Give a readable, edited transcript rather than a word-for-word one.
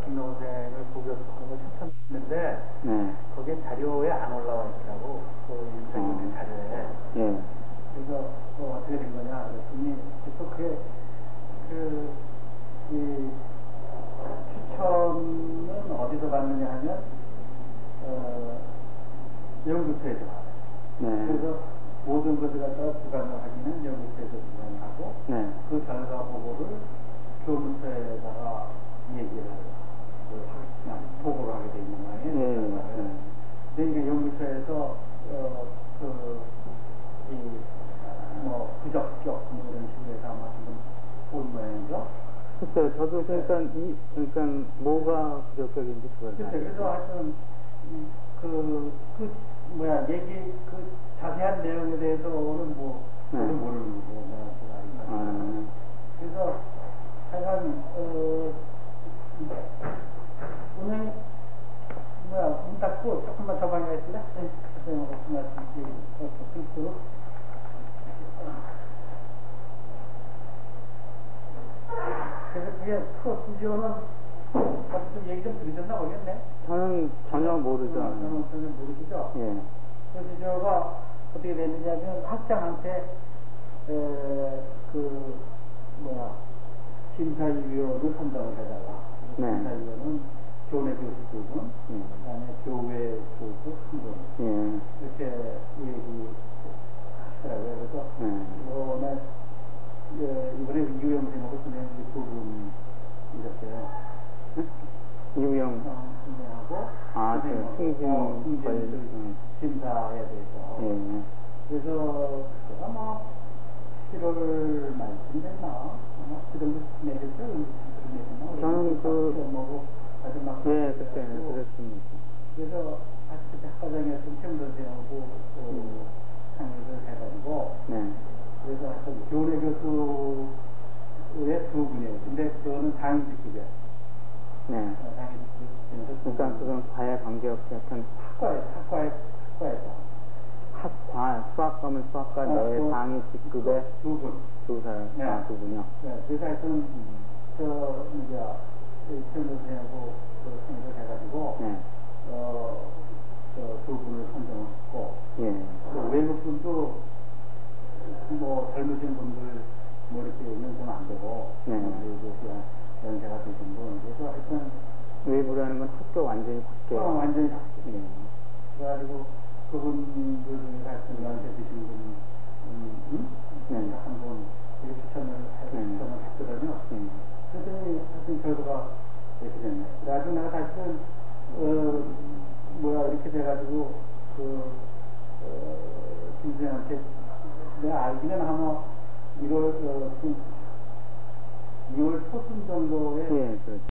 김동생을 복역하는 걸 추천했는데 거기에 자료에 안 올라와 있더라고. 그 인터뷰 자료에. 그래서 어떻게 된 거냐 그랬더니 또 그게 이 추천은 어디서 받느냐 하면 연구소에서 받아요. 그래서 모든 것을 갖다가 주관을 하기는 연구소에서 주관하고 그 결과 보고를 교무처에다가 얘기를 그냥 보고를 하게 돼 있는 거예요. 근데 이게 연구소에서 부적격 이런 식으로 해서 아마 지금 본 모양이죠. 글쎄요, 저도 그러니까 뭐가 부적격인지 그걸 잘. 그래서 하여튼 자세한 내용에 대해서는 저도 모르는 거고 제가 알고. 그래서 하여간 오늘 문 닫고 조금만 더 방해가 있을래? 네, 선생님 무슨 말씀인지 그래서 그게 프로시저는 어떤 얘기 좀 들으셨나 모르겠네. 저는 전혀 모르죠. 저는 전혀 모르시죠? 프로시저가 어떻게 됐느냐면 학장한테 심사위원을 선정을 해달라. 심사위원은 교내 교수 두 분, 그다음에 교외 교수 한 분. 이렇게 얘기하시더라고요. 그래서 이번에 이우영 선생하고 선생님이 두 분이셨어요. 이우영 선생하고 승진 심사에 대해서. 그래서 아마 7월 말쯤 됐나? 아마 그 정도 내렸죠? 저는 그때 그랬습니다. 그래서 그때 학과장이었던 최영 선생하고 상의를 해가지고 그래서 하여튼 교내 교수의 두 분이에요. 근데 그거는 당위직급이에요. 그러니까 그건 과에 관계없이 하여튼 학과에서 수학과면 수학과 내의 상위 직급의 두 분이요. 그래서 하여튼 최영 선생하고 상의를 해가지고 두 분을 선정했고 외국분도 젊으신 분들 이렇게 연세는 안 되고 연세가 되신 분 그래서 하여튼 외부라는 건 학교 완전히 밖에 완전히 밖에 그래가지고 그분들 하여튼 연세 드신 분 한 분 추천을 했거든요. 그랬더니 하여튼 결과가 이렇게 됐네. 그래가지고 내가 사실은 이렇게 돼가지고 김선생한테 내가 알기는 아마 2월 초순 정도에